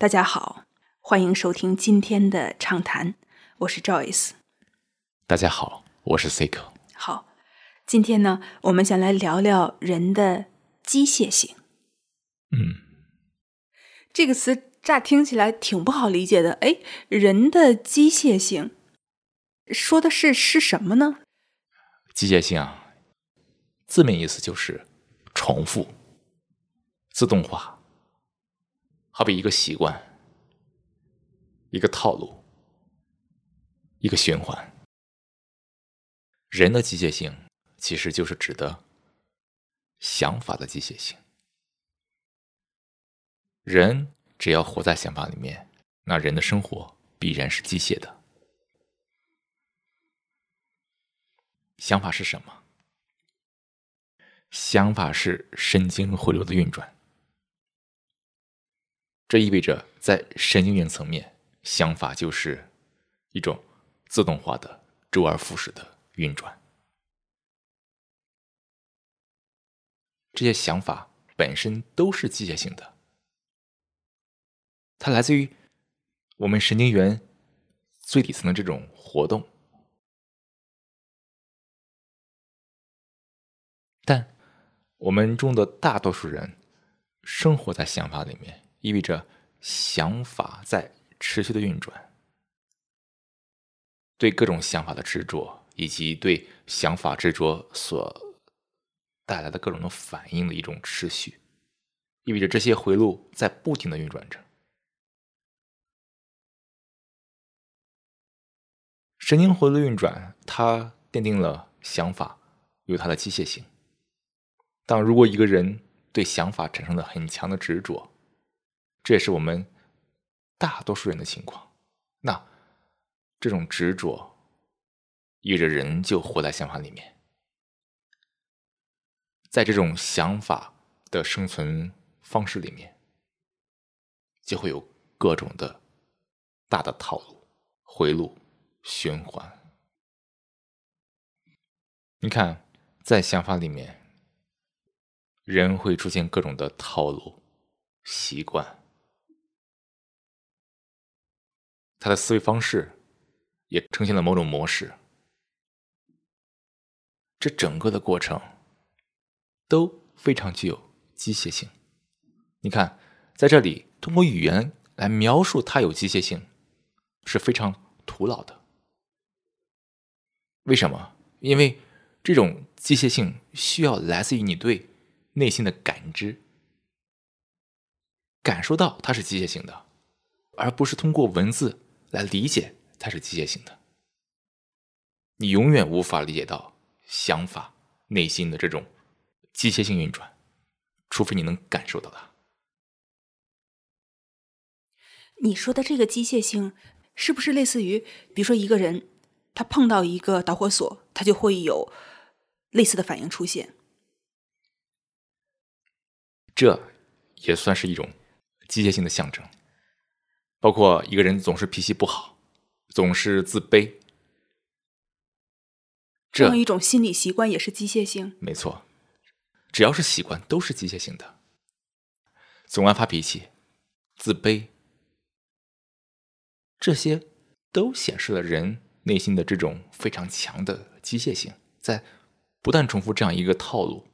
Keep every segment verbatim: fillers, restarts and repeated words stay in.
大家好，欢迎收听今天的畅谈，我是 Joyce。 大家好，我是 Seiko。 好，今天呢，我们想来聊聊人的机械性。 嗯， 这个词乍听起来挺不好理解的，诶，人的机械性说的是是什么呢？ 机械性啊，字面意思就是重复、自动化，好比一个习惯、一个套路、一个循环。人的机械性其实就是指的想法的机械性。人只要活在想法里面，那人的生活必然是机械的。想法是什么？想法是神经回路的运转。这意味着在神经元层面，想法就是一种自动化的周而复始的运转。这些想法本身都是机械性的，它来自于我们神经元最底层的这种活动。但我们中的大多数人生活在想法里面，意味着想法在持续的运转，对各种想法的执着，以及对想法执着所带来的各种的反应的一种持续，意味着这些回路在不停的运转着。神经回路运转，它奠定了想法有它的机械性。但如果一个人对想法产生了很强的执着，这也是我们大多数人的情况，那这种执着意味着人就活在想法里面，在这种想法的生存方式里面，就会有各种的大的套路、回路、循环。你看，在想法里面，人会出现各种的套路、习惯，他的思维方式也呈现了某种模式。这整个的过程都非常具有机械性。你看，在这里通过语言来描述它有机械性是非常徒劳的。为什么？因为这种机械性需要来自于你对内心的感知，感受到它是机械性的，而不是通过文字来理解它是机械性的。你永远无法理解到想法内心的这种机械性运转，除非你能感受到它。 你说的这个机械性是不是类似于，比如说一个人他碰到一个导火索，他就会有类似的反应出现？ 这也算是一种机械性的象征。包括一个人总是脾气不好，总是自卑， 这样一种心理习惯也是机械性？ 没错，只要是习惯都是机械性的。总爱发脾气、自卑，这些都显示了人内心的这种非常强的机械性，在不断重复这样一个套路。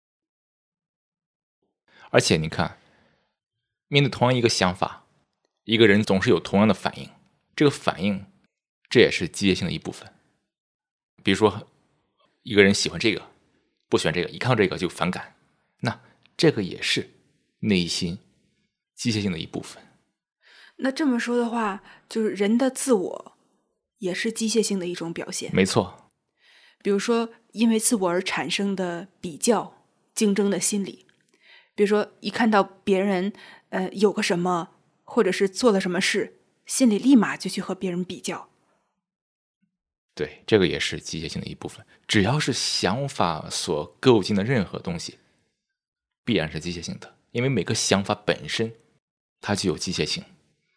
而且你看，面对同样一个想法，一个人总是有同样的反应，这个反应这也是机械性的一部分。比如说一个人喜欢这个，不喜欢这个，一看到这个就反感，那这个也是内心机械性的一部分。 那这么说的话，就是人的自我也是机械性的一种表现？ 没错。 比如说因为自我而产生的比较、竞争的心理，比如说一看到别人呃有个什么，或者是做了什么事，心里立马就去和别人比较。 对，这个也是机械性的一部分。只要是想法所构建的任何东西，必然是机械性的，因为每个想法本身它具有机械性。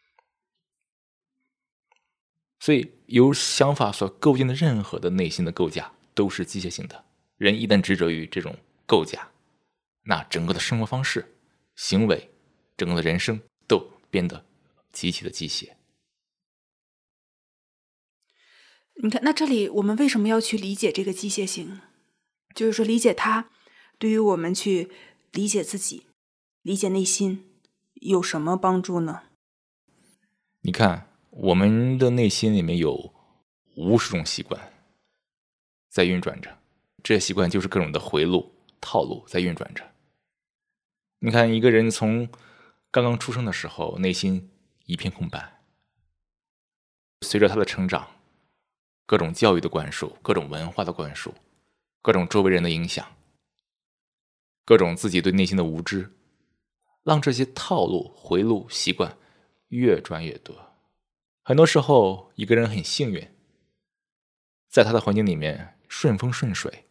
所以由想法所构建的任何的内心的构架都是机械性的。人一旦执着于这种构架，那整个的生活方式、行为、整个的人生都变得极其的机械。 你看，那这里我们为什么要去理解这个机械性？就是说，理解它对于我们去理解自己、理解内心有什么帮助呢？ 你看，我们的内心里面有无数种习惯在运转着，这些习惯就是各种的回路、套路在运转着。你看，一个人从刚刚出生的时候，内心一片空白，随着他的成长，各种教育的灌输，各种文化的灌输，各种周围人的影响，各种自己对内心的无知，让这些套路、回路、习惯越转越多。很多时候，一个人很幸运，在他的环境里面顺风顺水，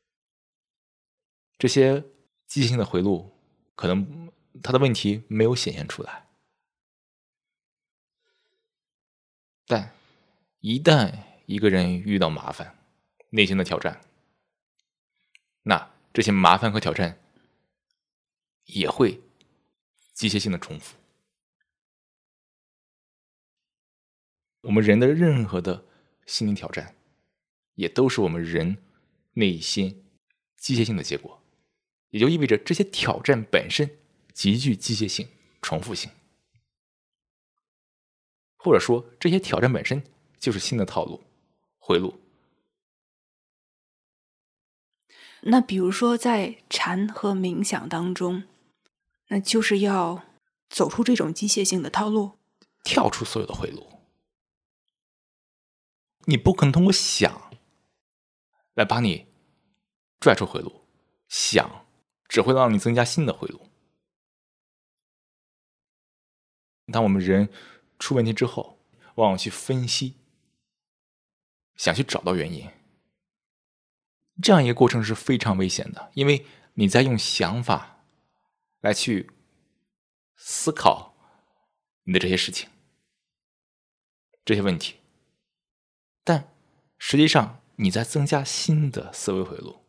这些机械性的回路，可能他的问题没有显现出来。但一旦一个人遇到麻烦、内心的挑战，那这些麻烦和挑战也会机械性的重复。我们人的任何的心理挑战，也都是我们人内心机械性的结果，也就意味着这些挑战本身极具机械性、重复性，或者说这些挑战本身就是新的套路、回路。 那比如说在禅和冥想当中，那就是要走出这种机械性的套路， 跳出所有的回路。你不可能通过想来把你拽出回路，想只会让你增加新的回路。当我们人出问题之后，往往去分析，想去找到原因，这样一个过程是非常危险的，因为你在用想法来去思考你的这些事情、这些问题，但实际上你在增加新的思维回路，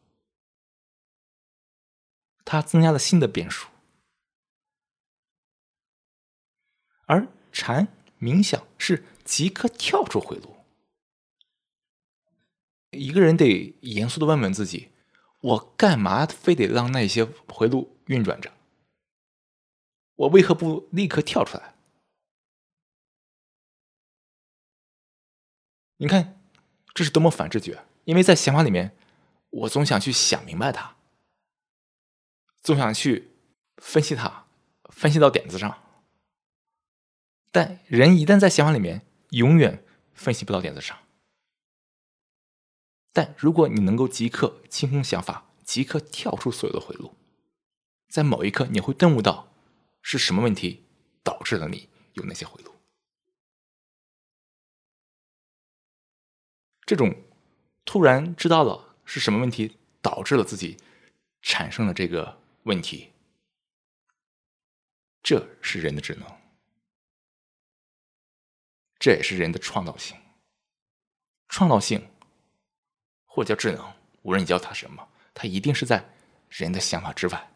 它增加了新的变数。而禅冥想是即刻跳出回路。一个人得严肃的问问自己，我干嘛非得让那些回路运转着？我为何不立刻跳出来？你看，这是多么反直觉！因为在想法里面，我总想去想明白它，总想去分析它，分析到点子上。但人一旦在想法里面，永远分析不到点子上。但如果你能够即刻清空想法，即刻跳出所有的回路，在某一刻你会顿悟到是什么问题导致了你有那些回路。这种突然知道了是什么问题导致了自己产生了这个问题，这是人的智能，这也是人的创造性。创造性或者叫智能，无论你叫它什么，它一定是在人的想法之外。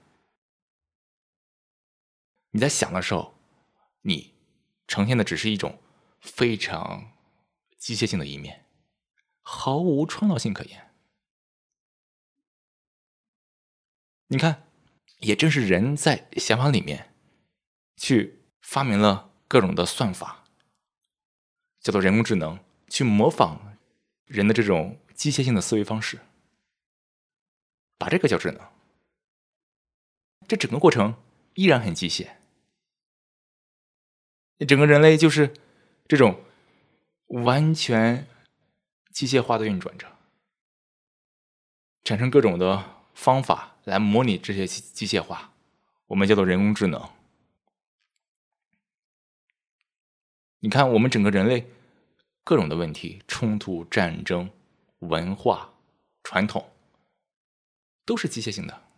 你在想的时候，你呈现的只是一种非常机械性的一面，毫无创造性可言。你看，也正是人在想法里面去发明了各种的算法，叫做人工智能，去模仿人的这种机械性的思维方式，把这个叫智能。这整个过程依然很机械，整个人类就是这种完全机械化的运转着，产生各种的方法来模拟这些机械化，我们叫做人工智能。你看，我们整个人类各种的问题，冲突、战争、文化、传统，都是机械性的。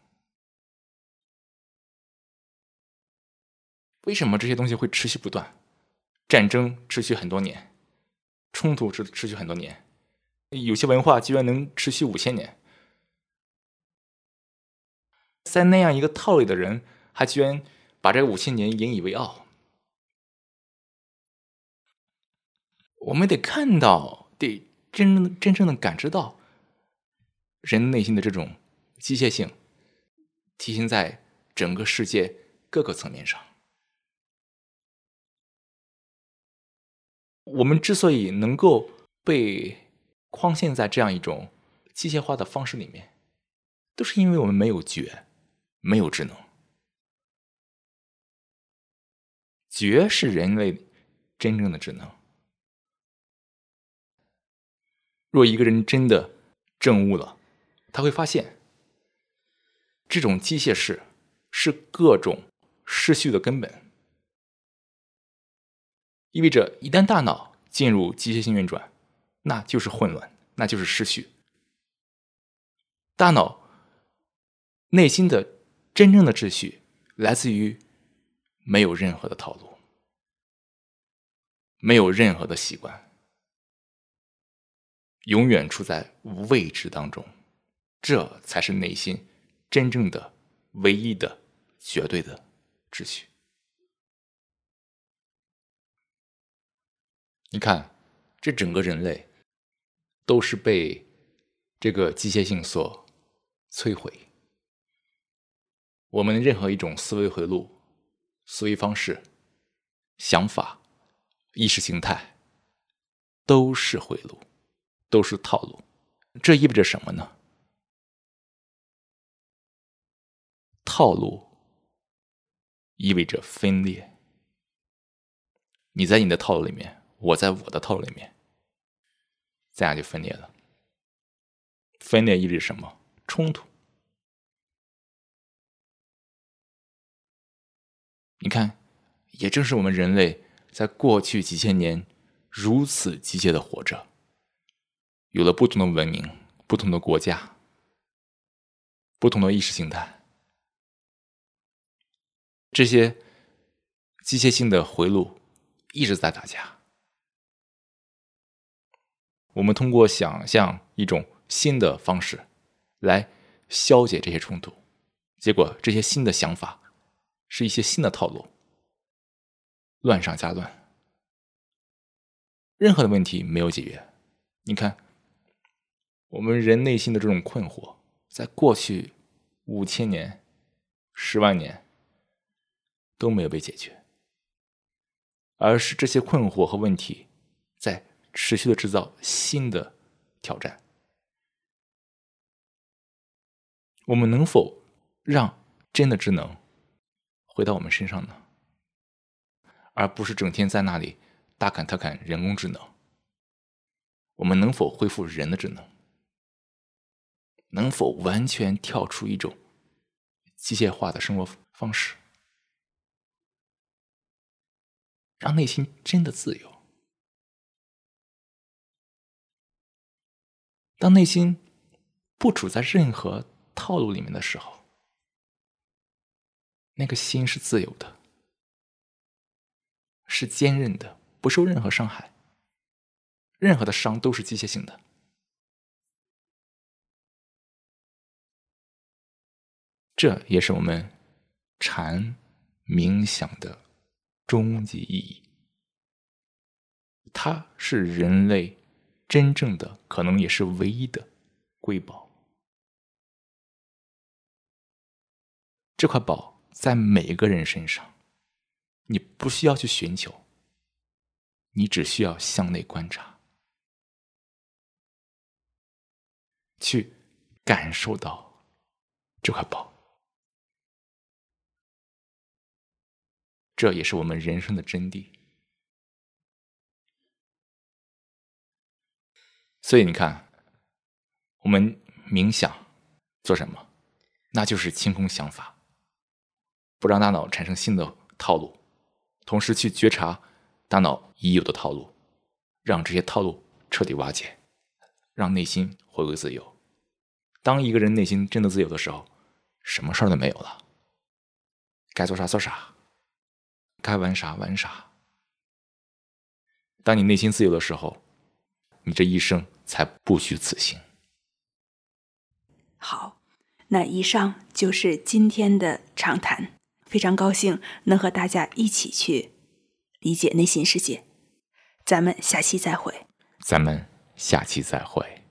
为什么这些东西会持续不断？战争持续很多年，冲突持持续很多年，有些文化居然能持续五千年。在那样一个套里的人，还居然把这五千年引以为傲。 我们得看到，得真正真正的感知到人内心的这种机械性，体现在整个世界各个层面上。我们之所以能够被框限在这样一种机械化的方式里面，都是因为我们没有觉，没有智能。觉是人类真正的智能。若一个人真的证悟了，他会发现这种机械式是各种失序的根本，意味着一旦大脑进入机械性运转，那就是混乱，那就是失序。大脑内心的真正的秩序来自于没有任何的套路，没有任何的习惯，永远处在未知当中，这才是内心真正的、唯一的、绝对的秩序。你看，这整个人类都是被这个机械性所摧毁。我们任何一种思维回路、思维方式、想法、意识形态，都是回路，都是套路。这意味着什么呢？套路意味着分裂。你在你的套路里面，我在我的套路里面，咱俩就分裂了。分裂意味着什么？冲突。你看，也正是我们人类在过去几千年如此机械的活着，有了不同的文明、不同的国家、不同的意识形态，这些机械性的回路一直在打架。我们通过想象一种新的方式来消解这些冲突，结果这些新的想法是一些新的套路，乱上加乱，任何的问题没有解决。你看，我们人内心的这种困惑，在过去五千年、十万年都没有被解决，而是这些困惑和问题在持续的制造新的挑战。我们能否让真的智能回到我们身上呢？而不是整天在那里大砍特砍人工智能。我们能否恢复人的智能？能否完全跳出一种机械化的生活方式，让内心真的自由？当内心不处在任何套路里面的时候，那个心是自由的，是坚韧的，不受任何伤害，任何的伤都是机械性的。这也是我们禅冥想的终极意义，它是人类真正的，可能也是唯一的瑰宝。这块宝在每一个人身上，你不需要去寻求，你只需要向内观察，去感受到这块宝。这也是我们人生的真谛。所以你看，我们冥想做什么？那就是清空想法，不让大脑产生新的套路，同时去觉察大脑已有的套路，让这些套路彻底瓦解，让内心回归自由。当一个人内心真的自由的时候，什么事儿都没有了，该做啥做啥，该玩啥玩啥。当你内心自由的时候，你这一生才不虚此行。 好，那以上就是今天的畅谈，非常高兴能和大家一起去理解内心世界。 咱们下期再会。 咱们下期再会。